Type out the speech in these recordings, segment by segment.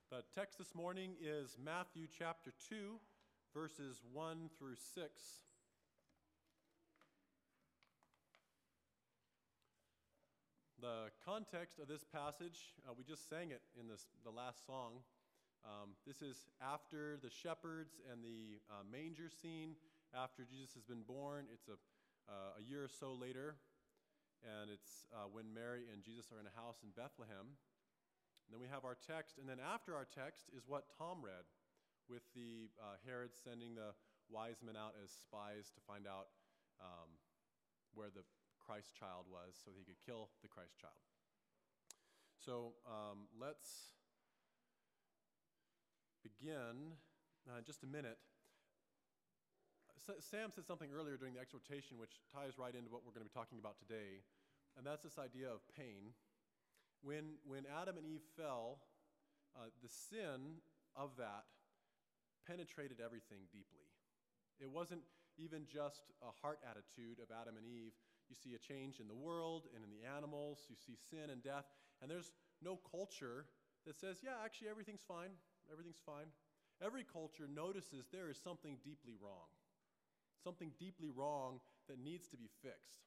The text this morning is Matthew chapter 2, verses 1 through 6. The context of this passage, we just sang it in the last song. This is after the shepherds and the manger scene, after Jesus has been born. It's a year or so later, and it's when Mary and Jesus are in a house in Bethlehem. And then we have our text, and then after our text is what Tom read, with the Herod sending the wise men out as spies to find out where the Christ child was so he could kill the Christ child. So let's begin in just a minute. Sam said something earlier during the exhortation which ties right into what we're going to be talking about today, and that's this idea of pain. When Adam and Eve fell, the sin of that penetrated everything deeply. It wasn't even just a heart attitude of Adam and Eve. You see a change in the world and in the animals. You see sin and death. And there's no culture that says, yeah, actually everything's fine. Everything's fine. Every culture notices there is something deeply wrong. Something deeply wrong that needs to be fixed.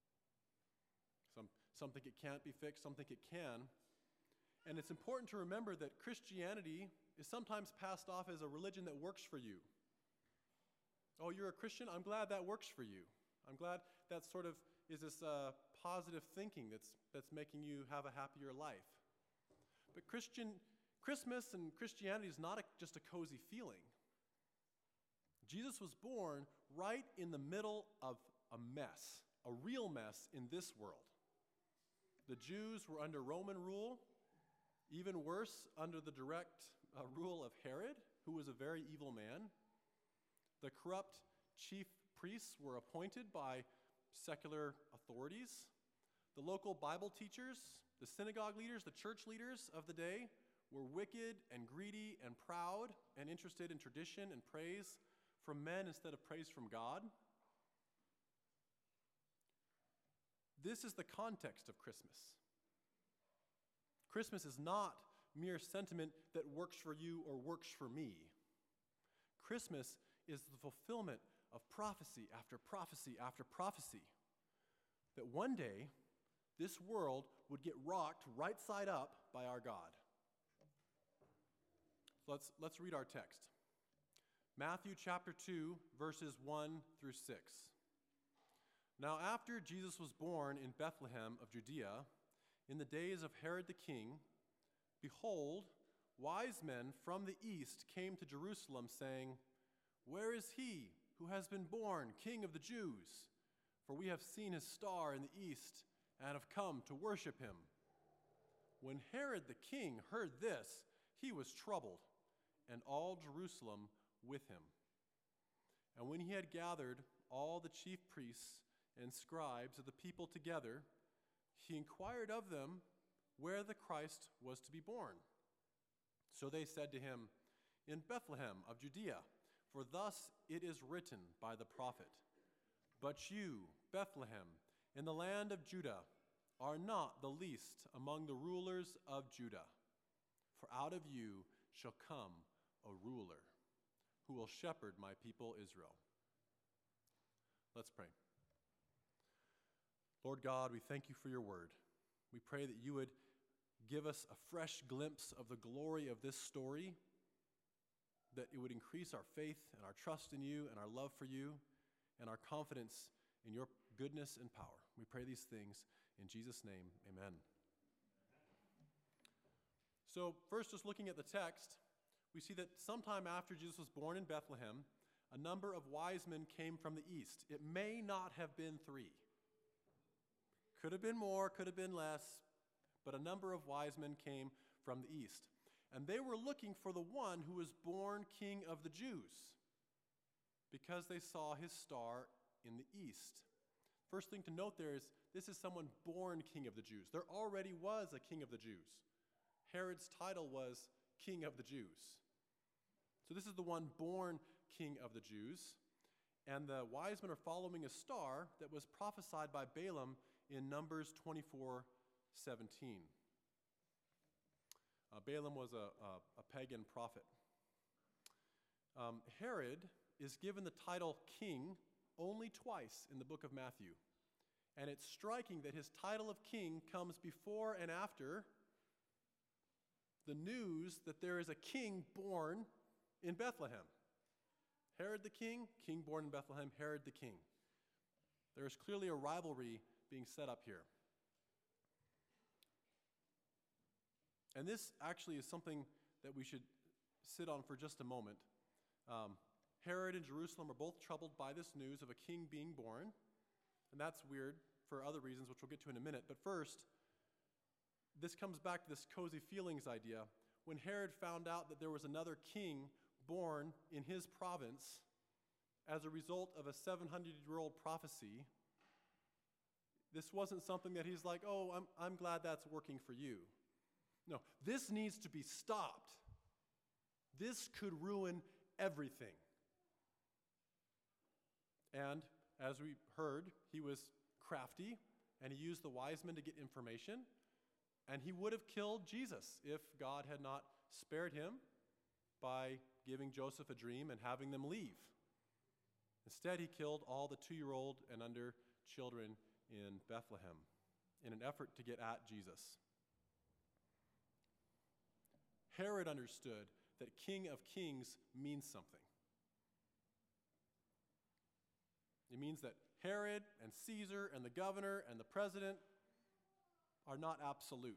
Some think it can't be fixed, some think it can. And it's important to remember that Christianity is sometimes passed off as a religion that works for you. Oh, you're a Christian? I'm glad that works for you. I'm glad that sort of is this positive thinking that's making you have a happier life. But Christmas and Christianity is not just a cozy feeling. Jesus was born right in the middle of a mess, a real mess in this world. The Jews were under Roman rule, even worse, under the direct rule of Herod, who was a very evil man. The corrupt chief priests were appointed by secular authorities. The local Bible teachers, the synagogue leaders, the church leaders of the day were wicked and greedy and proud and interested in tradition and praise from men instead of praise from God. This is the context of Christmas. Christmas is not mere sentiment that works for you or works for me. Christmas is the fulfillment of prophecy after prophecy after prophecy. That one day, this world would get rocked right side up by our God. So let's read our text. Matthew chapter 2, verses 1 through 6. Now after Jesus was born in Bethlehem of Judea, in the days of Herod the king, behold, wise men from the east came to Jerusalem, saying, "Where is he who has been born King of the Jews? For we have seen his star in the east and have come to worship him." When Herod the king heard this, he was troubled, and all Jerusalem with him. And when he had gathered all the chief priests and scribes of the people together, he inquired of them where the Christ was to be born. So they said to him, "In Bethlehem of Judea, for thus it is written by the prophet, 'But you, Bethlehem, in the land of Judah, are not the least among the rulers of Judah. For out of you shall come a ruler who will shepherd my people Israel.'" Let's pray. Lord God, we thank you for your word. We pray that you would give us a fresh glimpse of the glory of this story, that it would increase our faith and our trust in you and our love for you and our confidence in your goodness and power. We pray these things in Jesus' name, amen. So first, just looking at the text, we see that sometime after Jesus was born in Bethlehem, a number of wise men came from the east. It may not have been 3. Could have been more, could have been less, but a number of wise men came from the east. And they were looking for the one who was born King of the Jews because they saw his star in the east. First thing to note there is this is someone born King of the Jews. There already was a King of the Jews. Herod's title was King of the Jews. So this is the one born King of the Jews. And the wise men are following a star that was prophesied by Balaam in Numbers 24:17. Balaam was a pagan prophet. Herod is given the title king only twice in the book of Matthew. And it's striking that his title of king comes before and after the news that there is a king born in Bethlehem. Herod the king born in Bethlehem, Herod the king. There is clearly a rivalry being set up here. And this actually is something that we should sit on for just a moment. Herod and Jerusalem are both troubled by this news of a king being born. And that's weird for other reasons, which we'll get to in a minute. But first, this comes back to this cozy feelings idea. When Herod found out that there was another king born in his province as a result of a 700-year-old prophecy, this wasn't something that he's like, oh, I'm glad that's working for you. No, this needs to be stopped. This could ruin everything. And as we heard, he was crafty, and he used the wise men to get information, and he would have killed Jesus if God had not spared him by giving Joseph a dream and having them leave. Instead, he killed all the 2-year-old and under children in Bethlehem in an effort to get at Jesus. Herod understood that King of Kings means something. It means that Herod and Caesar and the governor and the president are not absolute.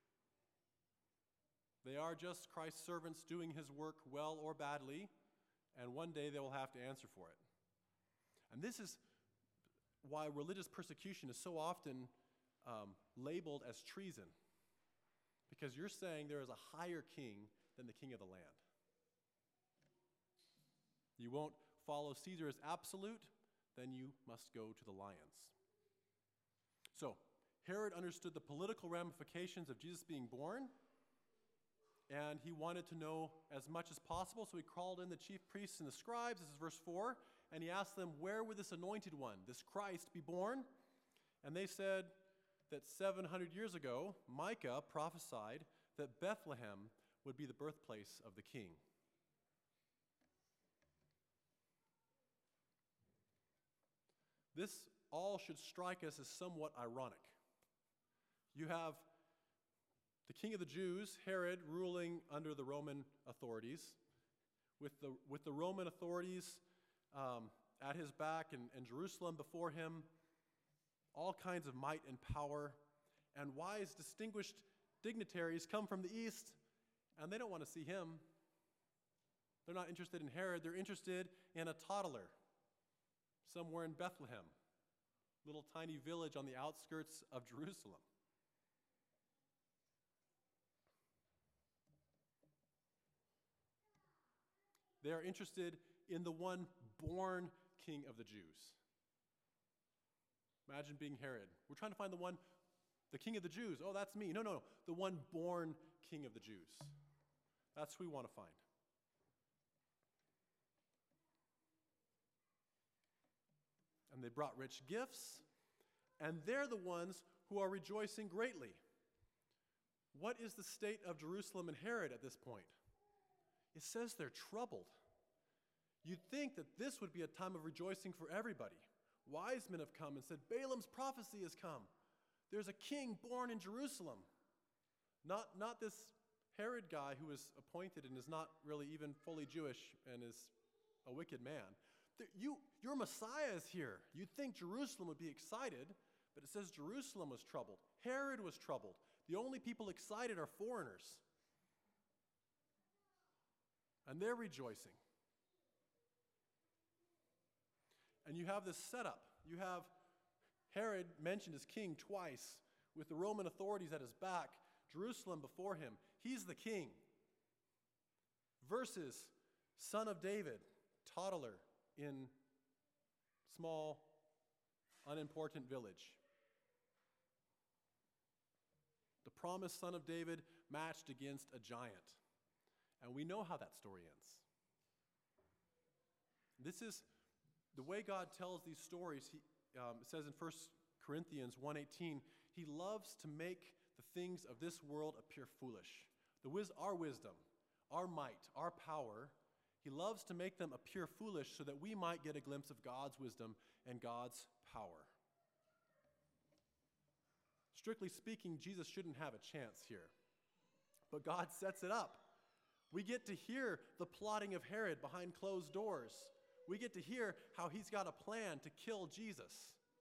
They are just Christ's servants doing his work well or badly, and one day they will have to answer for it. And this is why religious persecution is so often labeled as treason, because you're saying there is a higher king than the king of the land. You won't follow Caesar as absolute, then you must go to the lions. So, Herod understood the political ramifications of Jesus being born, and he wanted to know as much as possible, so he called in the chief priests and the scribes, this is verse 4, and he asked them, where would this anointed one, this Christ, be born? And they said that 700 years ago, Micah prophesied that Bethlehem would be the birthplace of the king. This all should strike us as somewhat ironic. You have the king of the Jews, Herod, ruling under the Roman authorities, with the Roman authorities at his back and Jerusalem before him, all kinds of might and power, and wise, distinguished dignitaries come from the east, and they don't want to see him. They're not interested in Herod. They're interested in a toddler somewhere in Bethlehem, little tiny village on the outskirts of Jerusalem. They are interested in the one born king of the Jews. Imagine being Herod. We're trying to find the king of the Jews. Oh, that's me. No. The one born king of the Jews. That's who we want to find. And they brought rich gifts, and they're the ones who are rejoicing greatly. What is the state of Jerusalem and Herod at this point? It says they're troubled. You'd think that this would be a time of rejoicing for everybody. Wise men have come and said, Balaam's prophecy has come. There's a king born in Jerusalem. Not this Herod guy who was appointed and is not really even fully Jewish and is a wicked man. Your Messiah is here. You'd think Jerusalem would be excited, but it says Jerusalem was troubled. Herod was troubled. The only people excited are foreigners. And they're rejoicing. And you have this setup. You have Herod mentioned as king twice, with the Roman authorities at his back, Jerusalem before him. He's the king. Versus son of David, toddler in small, unimportant village. The promised son of David matched against a giant. And we know how that story ends. This is the way God tells these stories. It says in 1 Corinthians 1:18, he loves to make the things of this world appear foolish. our wisdom, our might, our power. He loves to make them appear foolish so that we might get a glimpse of God's wisdom and God's power. Strictly speaking, Jesus shouldn't have a chance here. But God sets it up. We get to hear the plotting of Herod behind closed doors. We get to hear how he's got a plan to kill Jesus.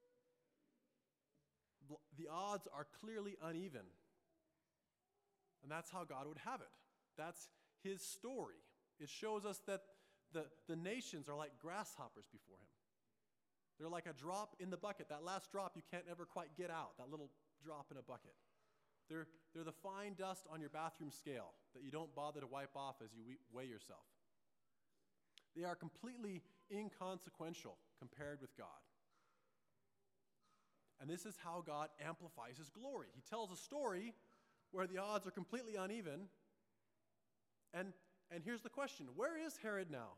The odds are clearly uneven. And that's how God would have it. That's his story. It shows us that the nations are like grasshoppers before him. They're like a drop in the bucket. That last drop you can't ever quite get out, that little drop in a bucket. They're the fine dust on your bathroom scale that you don't bother to wipe off as you weigh yourself. They are completely inconsequential compared with God. And this is how God amplifies his glory. He tells a story where the odds are completely uneven. And here's the question, where is Herod now?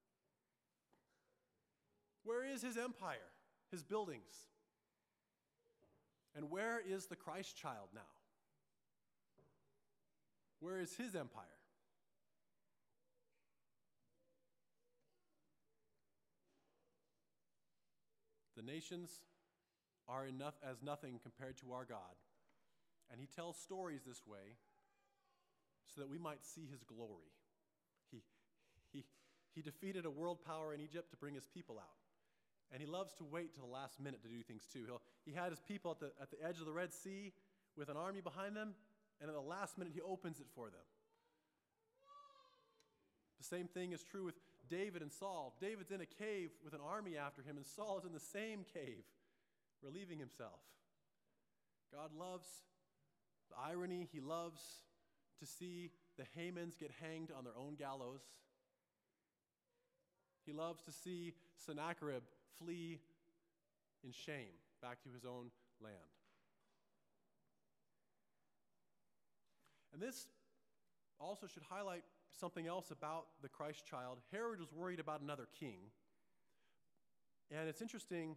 Where is his empire, his buildings? And where is the Christ child now? Where is his empire? The nations are enough as nothing compared to our God. And he tells stories this way so that we might see his glory. He defeated a world power in Egypt to bring his people out. And he loves to wait till the last minute to do things too. He had his people at the edge of the Red Sea with an army behind them, and at the last minute he opens it for them. The same thing is true with David and Saul. David's in a cave with an army after him, and Saul is in the same cave, relieving himself. God loves the irony. He loves to see the Hamans get hanged on their own gallows. He loves to see Sennacherib flee in shame back to his own land. And this also should highlight something else about the Christ child. Herod was worried about another king. And it's interesting,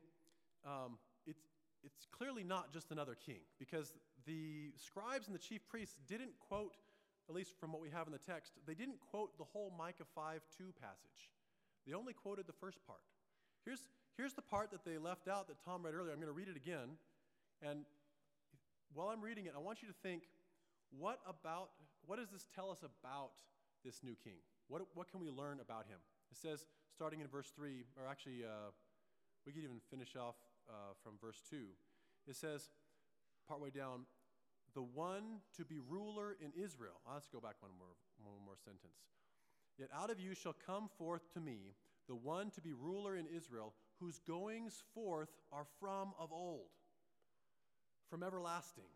it's clearly not just another king, because the scribes and the chief priests didn't quote, at least from what we have in the text, they didn't quote the whole Micah 5:2 passage. They only quoted the first part. Here's the part that they left out that Tom read earlier. I'm going to read it again. And while I'm reading it, I want you to think, what does this tell us about this new king? What can we learn about him? It says, starting in verse 3, or actually, we could even finish off from verse 2. It says, partway down, the one to be ruler in Israel. Let's go back one more sentence. Yet out of you shall come forth to me the one to be ruler in Israel, whose goings forth are from of old, from everlasting.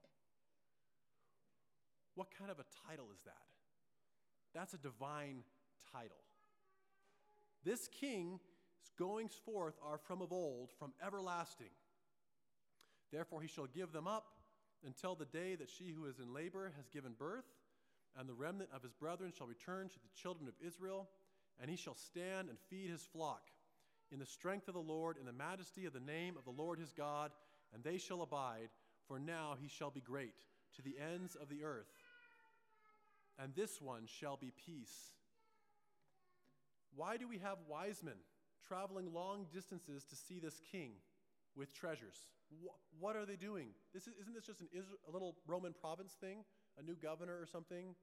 What kind of a title is that? That's a divine title. This king's goings forth are from of old, from everlasting. Therefore he shall give them up until the day that she who is in labor has given birth, and the remnant of his brethren shall return to the children of Israel, and he shall stand and feed his flock in the strength of the Lord, in the majesty of the name of the Lord his God, and they shall abide, for now he shall be great to the ends of the earth, and this one shall be peace. Why do we have wise men traveling long distances to see this king with treasures? What are they doing? Isn't this just a little Roman province thing? A new governor or something?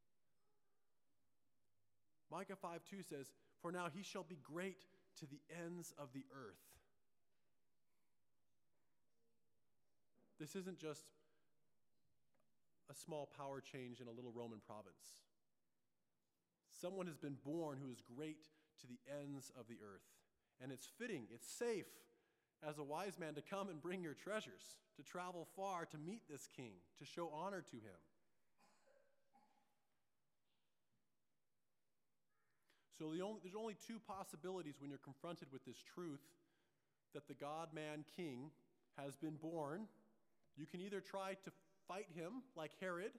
Micah 5:2 says, for now he shall be great to the ends of the earth. This isn't just a small power change in a little Roman province. Someone has been born who is great to the ends of the earth. And it's fitting, it's safe as a wise man to come and bring your treasures, to travel far to meet this king, to show honor to him. So there's only two possibilities when you're confronted with this truth that the God-man king has been born. You can either try to fight him like Herod,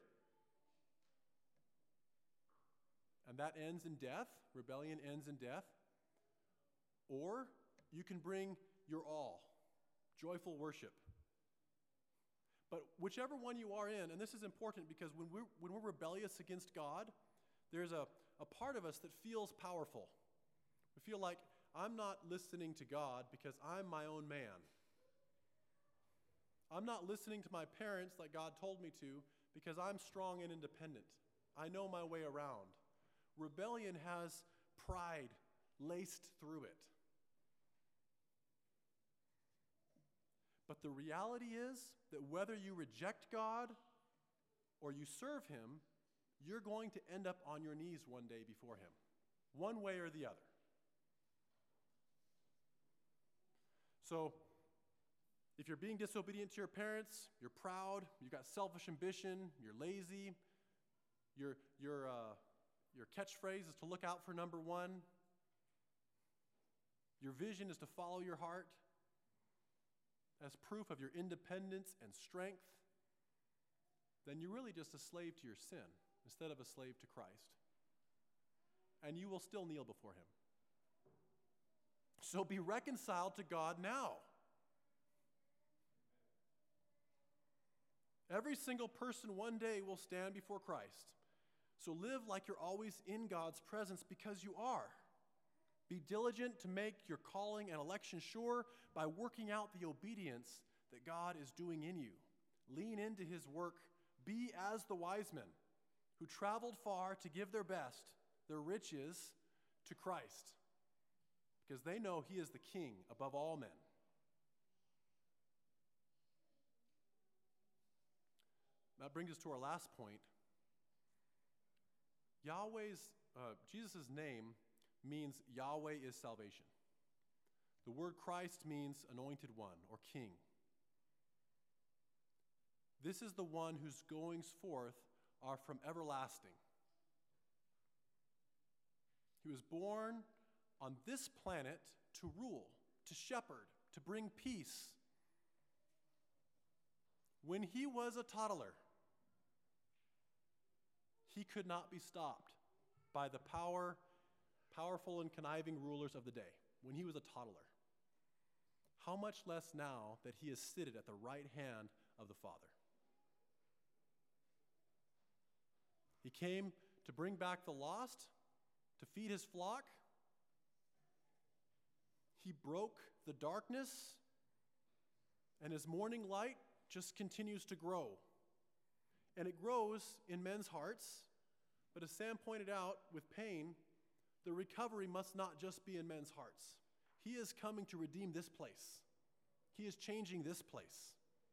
and that ends in death. Rebellion ends in death. Or you can bring your all, joyful worship. But whichever one you are in, and this is important because when we're rebellious against God, there's a part of us that feels powerful. We feel like I'm not listening to God because I'm my own man. I'm not listening to my parents like God told me to because I'm strong and independent. I know my way around. Rebellion has pride laced through it. But the reality is that whether you reject God or you serve him, you're going to end up on your knees one day before him, one way or the other. So, if you're being disobedient to your parents, you're proud, you've got selfish ambition, you're lazy, your catchphrase is to look out for number one, your vision is to follow your heart as proof of your independence and strength, then you're really just a slave to your sin instead of a slave to Christ. And you will still kneel before him. So be reconciled to God now. Every single person one day will stand before Christ. So live like you're always in God's presence because you are. Be diligent to make your calling and election sure by working out the obedience that God is doing in you. Lean into his work. Be as the wise men who traveled far to give their best, their riches, to Christ, because they know he is the king above all men. That brings us to our last point. Jesus' name means Yahweh is salvation. The word Christ means anointed one or king. This is the one whose goings forth are from everlasting. He was born on this planet to rule, to shepherd, to bring peace. When he was a toddler, he could not be stopped by the powerful and conniving rulers of the day, when he was a toddler. How much less now that he is seated at the right hand of the Father? He came to bring back the lost, to feed his flock. He broke the darkness, and his morning light just continues to grow. And it grows in men's hearts, but as Sam pointed out, with pain, the recovery must not just be in men's hearts. He is coming to redeem this place. He is changing this place.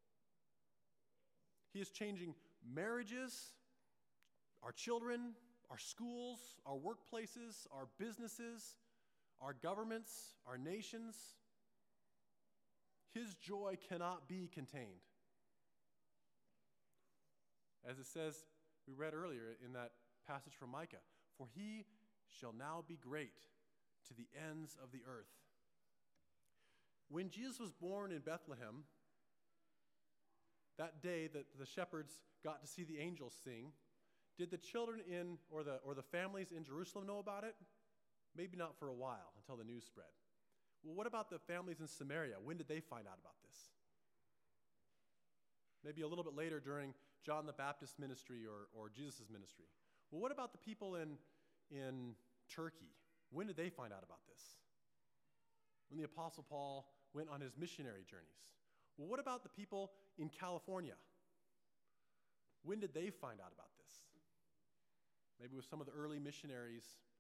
He is changing marriages, our children, our schools, our workplaces, our businesses, our governments, our nations. His joy cannot be contained. As it says, we read earlier in that passage from Micah, for he shall now be great to the ends of the earth. When Jesus was born in Bethlehem, that day that the shepherds got to see the angels sing, did the children or the families in Jerusalem know about it? Maybe not for a while until the news spread. Well, what about the families in Samaria? When did they find out about this? Maybe a little bit later during John the Baptist's ministry or Jesus' ministry. Well, what about the people in Turkey? When did they find out about this? When the Apostle Paul went on his missionary journeys. Well, what about the people in California? When did they find out about this? Maybe with some of the early missionaries.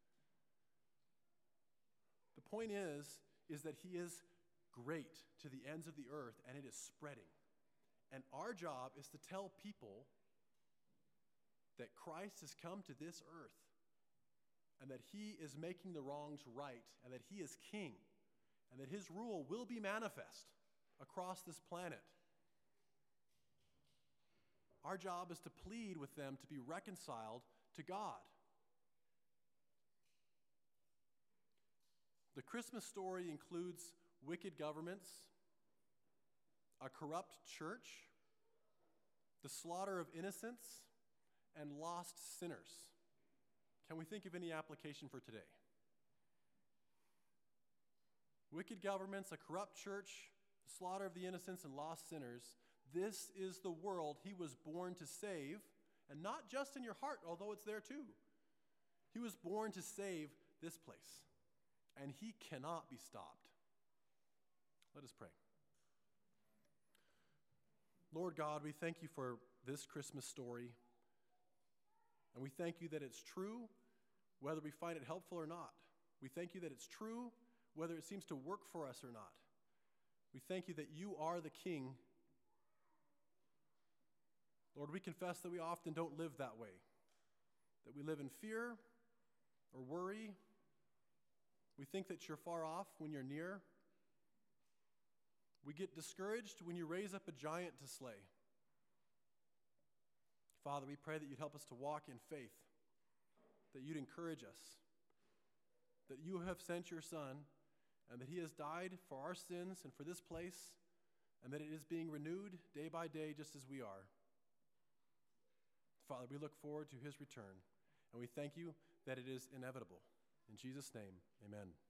The point is that he is great to the ends of the earth, and it is spreading. And our job is to tell people that Christ has come to this earth and that he is making the wrongs right and that he is king and that his rule will be manifest across this planet. Our job is to plead with them to be reconciled to God. The Christmas story includes wicked governments, a corrupt church, the slaughter of innocents, and lost sinners. Can we think of any application for today? Wicked governments, a corrupt church, the slaughter of the innocents, and lost sinners. This is the world he was born to save, and not just in your heart, although it's there too. He was born to save this place, and he cannot be stopped. Let us pray. Lord God, we thank you for this Christmas story, and we thank you that it's true, whether we find it helpful or not. We thank you that it's true, whether it seems to work for us or not. We thank you that you are the King. Lord, we confess that we often don't live that way, that we live in fear or worry. We think that you're far off when you're near. We get discouraged when you raise up a giant to slay. Father, we pray that you'd help us to walk in faith, that you'd encourage us, that you have sent your Son, and that he has died for our sins and for this place, and that it is being renewed day by day just as we are. Father, we look forward to his return, and we thank you that it is inevitable. In Jesus' name, amen.